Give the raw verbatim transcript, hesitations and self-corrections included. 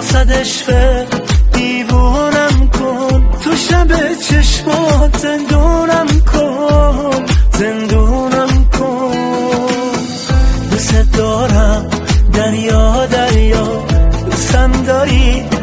واسد عشق دیوونم کن، تو شب چشمات زندونم کن، زندونم کن. دوست دارم دریا دریا، دوستم داری